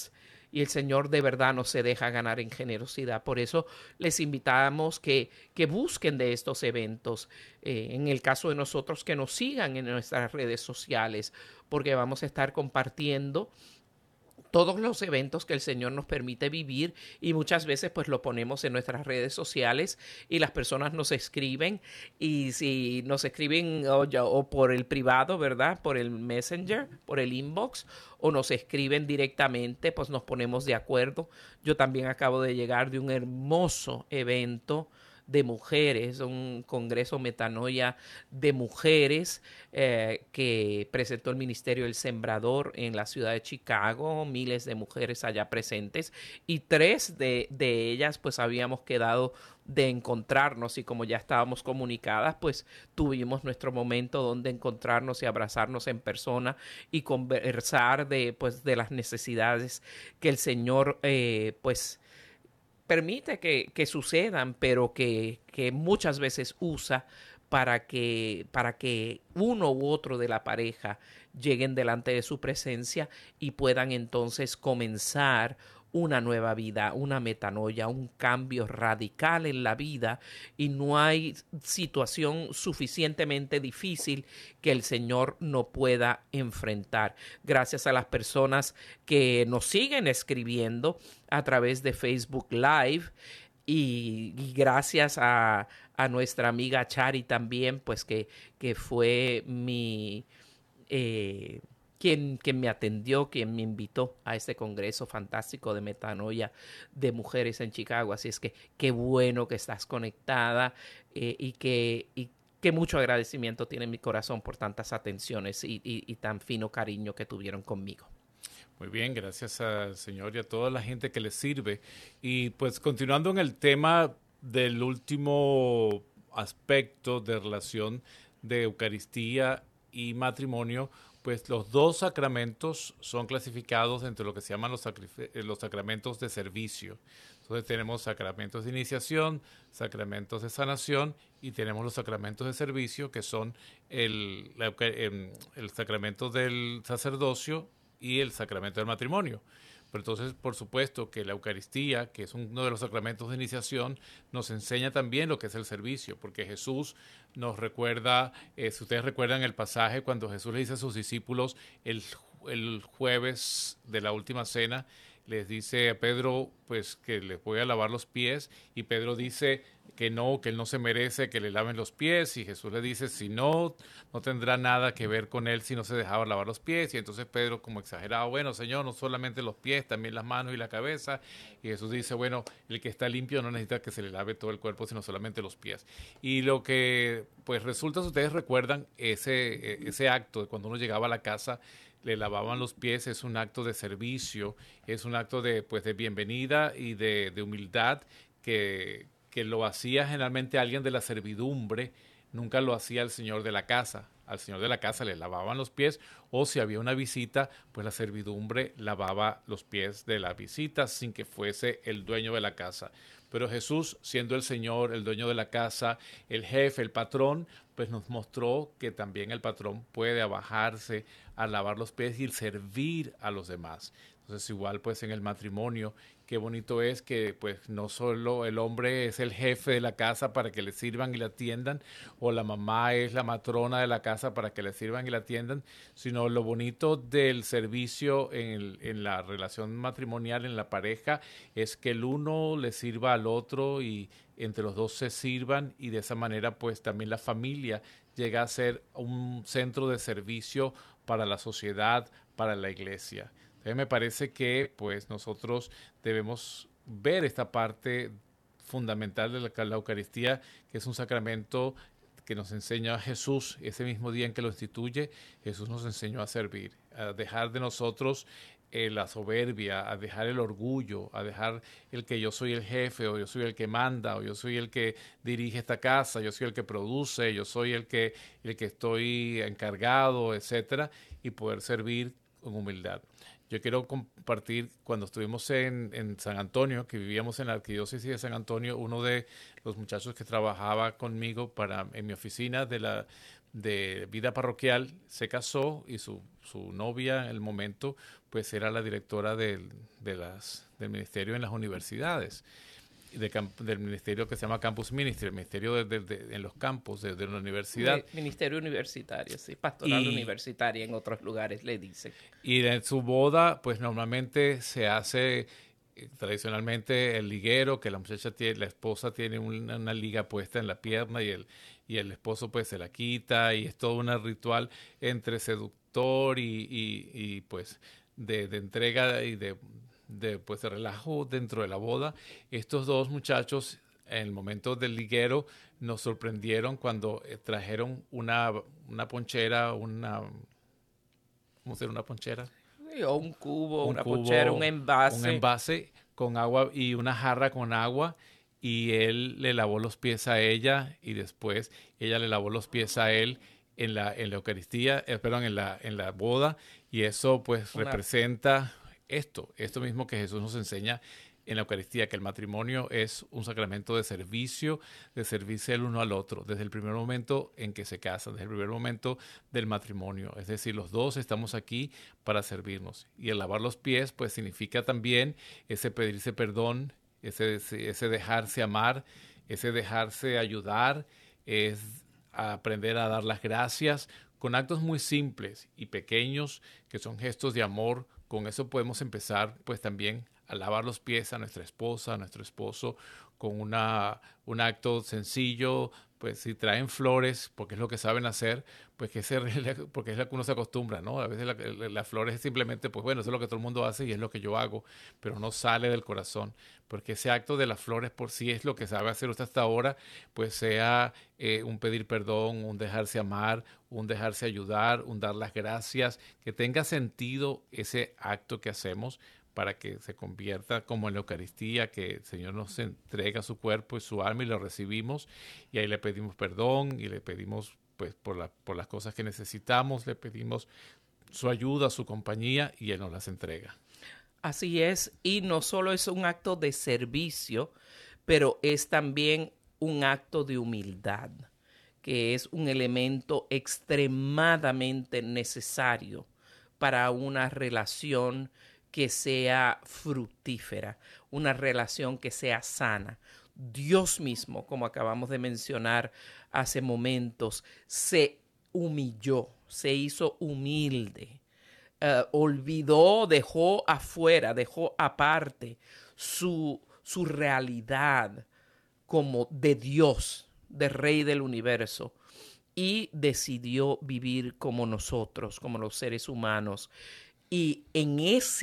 y el Señor de verdad no se deja ganar en generosidad. Por eso les invitamos que busquen de estos eventos. En el caso de nosotros, que nos sigan en nuestras redes sociales, porque vamos a estar compartiendo todos los eventos que el Señor nos permite vivir, y muchas veces pues lo ponemos en nuestras redes sociales y las personas nos escriben, y si nos escriben o por el privado, ¿verdad? Por el Messenger, por el inbox, o nos escriben directamente, pues nos ponemos de acuerdo. Yo también acabo de llegar de un hermoso evento de mujeres, un congreso Metanoia de mujeres que presentó el Ministerio del Sembrador en la ciudad de Chicago, miles de mujeres allá presentes, y 3 de ellas pues habíamos quedado de encontrarnos, y como ya estábamos comunicadas, pues tuvimos nuestro momento donde encontrarnos y abrazarnos en persona y conversar de las necesidades que el Señor pues permite que sucedan, pero que muchas veces usa para que uno u otro de la pareja lleguen delante de su presencia y puedan entonces comenzar una nueva vida, una metanoia, un cambio radical en la vida, y no hay situación suficientemente difícil que el Señor no pueda enfrentar. Gracias a las personas que nos siguen escribiendo a través de Facebook Live, y gracias a nuestra amiga Chari también, pues que fue mi... quien me atendió, quien me invitó a este congreso fantástico de metanoia de mujeres en Chicago. Así es que qué bueno que estás conectada, y que mucho agradecimiento tiene mi corazón por tantas atenciones y tan fino cariño que tuvieron conmigo. Muy bien, gracias al Señor y a toda la gente que le sirve. Y pues continuando en el tema del último aspecto de relación de Eucaristía y matrimonio, pues los 2 sacramentos son clasificados entre lo que se llaman los sacramentos de servicio. Entonces tenemos sacramentos de iniciación, sacramentos de sanación, y tenemos los sacramentos de servicio, que son el sacramento del sacerdocio y el sacramento del matrimonio. Pero entonces, por supuesto, que la Eucaristía, que es uno de los sacramentos de iniciación, nos enseña también lo que es el servicio, porque Jesús nos recuerda, si ustedes recuerdan el pasaje cuando Jesús le dice a sus discípulos el jueves de la última cena, les dice a Pedro pues que les voy a lavar los pies, y Pedro dice que él no se merece que le laven los pies, y Jesús le dice si no tendrá nada que ver con él si no se dejaba lavar los pies. Y entonces Pedro, como exagerado, bueno, Señor, no solamente los pies, también las manos y la cabeza. Y Jesús dice, bueno, el que está limpio no necesita que se le lave todo el cuerpo, sino solamente los pies. Y lo que pues resulta, si ustedes recuerdan, ese acto de cuando uno llegaba a la casa, le lavaban los pies, es un acto de servicio, es un acto de bienvenida y de humildad que lo hacía generalmente alguien de la servidumbre, nunca lo hacía el señor de la casa. Al señor de la casa le lavaban los pies, o si había una visita, pues la servidumbre lavaba los pies de la visita sin que fuese el dueño de la casa. Pero Jesús, siendo el Señor, el dueño de la casa, el jefe, el patrón, pues nos mostró que también el patrón puede abajarse a lavar los pies y servir a los demás. Entonces igual pues en el matrimonio, qué bonito es que pues no solo el hombre es el jefe de la casa para que le sirvan y le atiendan, o la mamá es la matrona de la casa para que le sirvan y le atiendan, sino lo bonito del servicio en la relación matrimonial, en la pareja, es que el uno le sirva al otro y entre los dos se sirvan, y de esa manera pues también la familia llega a ser un centro de servicio para la sociedad, para la iglesia. Entonces me parece que pues nosotros debemos ver esta parte fundamental de la Eucaristía, que es un sacramento que nos enseña a Jesús. Ese mismo día en que lo instituye, Jesús nos enseñó a servir, a dejar de nosotros la soberbia, a dejar el orgullo, a dejar el que yo soy el jefe, o yo soy el que manda, o yo soy el que dirige esta casa, yo soy el que produce, yo soy el que estoy encargado, etcétera, y poder servir con humildad. Yo quiero compartir, cuando estuvimos en San Antonio, que vivíamos en la arquidiócesis de San Antonio, uno de los muchachos que trabajaba conmigo en mi oficina de vida parroquial se casó, y su novia en el momento pues era la directora del ministerio en las universidades, del ministerio que se llama Campus Ministry, el ministerio en los campos de la universidad. Ministerio universitario, sí, pastoral universitaria en otros lugares le dicen. Y en su boda pues normalmente se hace tradicionalmente el liguero, que la esposa tiene una liga puesta en la pierna y el esposo pues se la quita, y es todo un ritual entre seductor y pues de entrega y de relajo dentro de la boda. Estos dos muchachos en el momento del liguero nos sorprendieron cuando trajeron una ponchera, ¿cómo se llama una ponchera? O un cubo, ponchera, un envase. Un envase con agua y una jarra con agua, y él le lavó los pies a ella, y después ella le lavó los pies a él en la Eucaristía, en la boda, y eso pues representa esto mismo que Jesús nos enseña en la Eucaristía, que el matrimonio es un sacramento de servicio, de servirse el uno al otro, desde el primer momento en que se casan, desde el primer momento del matrimonio. Es decir, los dos estamos aquí para servirnos. Y el lavar los pies, pues significa también ese pedirse perdón, ese dejarse amar, ese dejarse ayudar, es aprender a dar las gracias con actos muy simples y pequeños, que son gestos de amor. Con eso podemos empezar pues también a lavar los pies a nuestra esposa, a nuestro esposo, con un acto sencillo. Pues si traen flores, porque es lo que saben hacer, pues porque es lo que uno se acostumbra, ¿no? A veces las flores es simplemente, pues bueno, eso es lo que todo el mundo hace y es lo que yo hago, pero no sale del corazón, porque ese acto de las flores por sí es lo que sabe hacer usted hasta ahora, pues sea un pedir perdón, un dejarse amar, un dejarse ayudar, un dar las gracias, que tenga sentido ese acto que hacemos, para que se convierta como en la Eucaristía, que el Señor nos entrega su cuerpo y su alma y lo recibimos, y ahí le pedimos perdón y le pedimos pues por las cosas que necesitamos, le pedimos su ayuda, su compañía, y Él nos las entrega. Así es, y no solo es un acto de servicio, pero es también un acto de humildad, que es un elemento extremadamente necesario para una relación que sea fructífera, una relación que sea sana. Dios mismo, como acabamos de mencionar hace momentos, se humilló, se hizo humilde, olvidó, dejó afuera, dejó aparte su realidad como de Dios, de Rey del universo, y decidió vivir como nosotros, como los seres humanos. Y en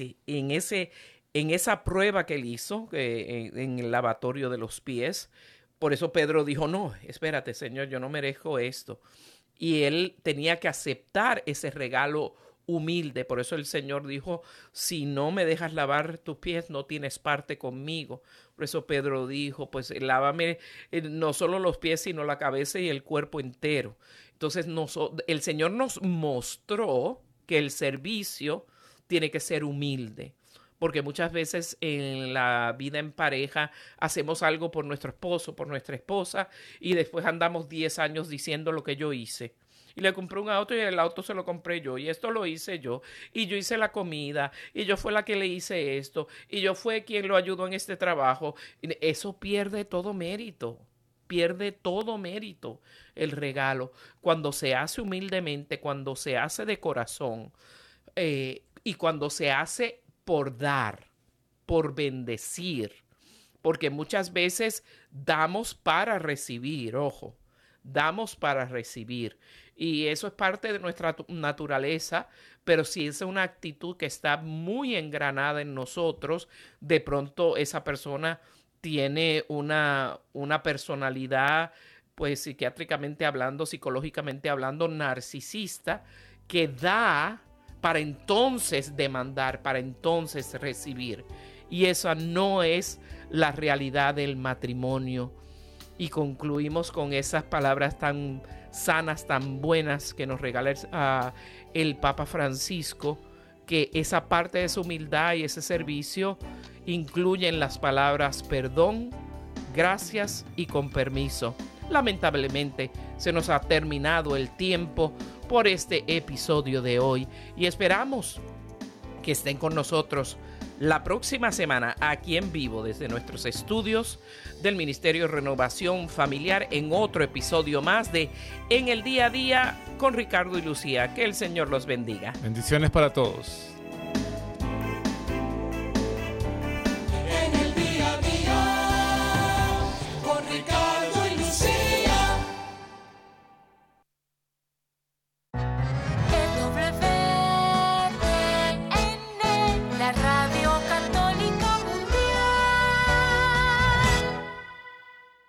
esa prueba que él hizo, en el lavatorio de los pies, por eso Pedro dijo, no, espérate, Señor, yo no merezco esto. Y él tenía que aceptar ese regalo humilde. Por eso el Señor dijo, si no me dejas lavar tus pies, no tienes parte conmigo. Por eso Pedro dijo, pues lávame no solo los pies, sino la cabeza y el cuerpo entero. Entonces el Señor nos mostró que el servicio tiene que ser humilde, porque muchas veces en la vida en pareja hacemos algo por nuestro esposo, por nuestra esposa, y después andamos 10 años diciendo lo que yo hice. Y le compré un auto y el auto se lo compré yo, y esto lo hice yo, y yo hice la comida, y yo fue la que le hice esto, y yo fue quien lo ayudó en este trabajo. Eso pierde todo mérito. Pierde todo mérito el regalo cuando se hace humildemente, cuando se hace de corazón, y cuando se hace por dar, por bendecir, porque muchas veces damos para recibir, ojo, damos para recibir, y eso es parte de nuestra naturaleza, pero si es una actitud que está muy engranada en nosotros, de pronto esa persona tiene una personalidad, pues psiquiátricamente hablando, psicológicamente hablando, narcisista, que da para entonces demandar, para entonces recibir. Y esa no es la realidad del matrimonio. Y concluimos con esas palabras tan sanas, tan buenas que nos regala el Papa Francisco, que esa parte de su humildad y ese servicio incluyen las palabras perdón, gracias y con permiso. Lamentablemente se nos ha terminado el tiempo por este episodio de hoy y esperamos que estén con nosotros la próxima semana aquí en vivo desde nuestros estudios del Ministerio de Renovación Familiar en otro episodio más de En el Día a Día con Ricardo y Lucía. Que el Señor los bendiga. Bendiciones para todos.